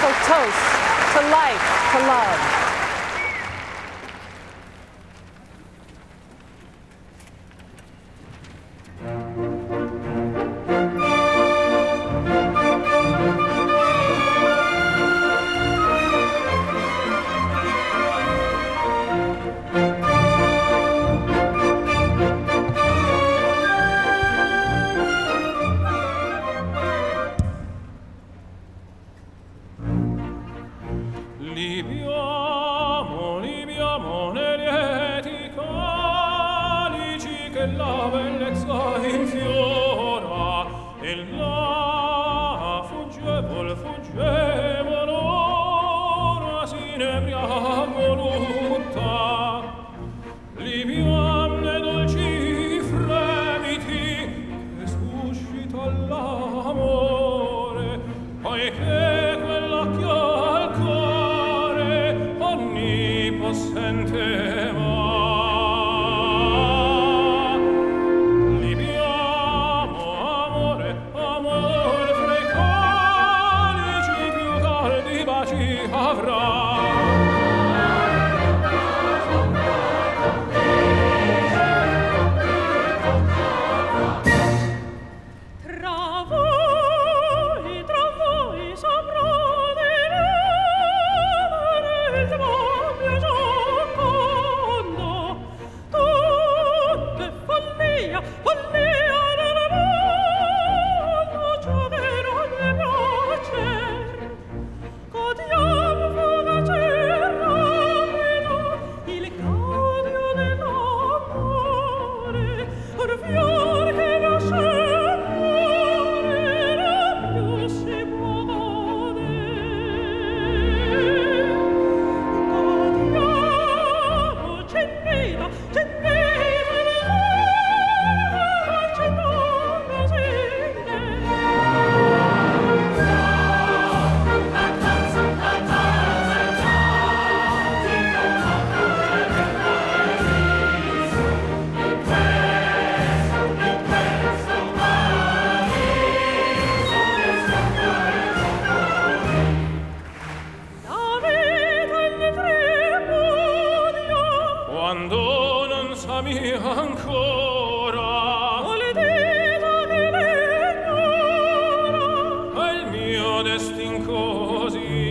toast to life, to love. Libiamo nei lieti calici che la bellezza infiora, e là fuggevol ora s'inebria voluta. Libiam ne dolci fremiti che suscita l'amore, poiché quell'occhio al cuore onnipossente va. Libiamo, amore, amore, fra i calici più caldi baci avrà. Tra voi saprò di levare il mio giocondo. Tutto è follia, follia del mondo, ciò che non mi piace. Godiamo fugace e rapido il gaudio dell'amore, un fior che nasce quando non sa mia ancora vuol dita che l'ignora, è il mio destin così.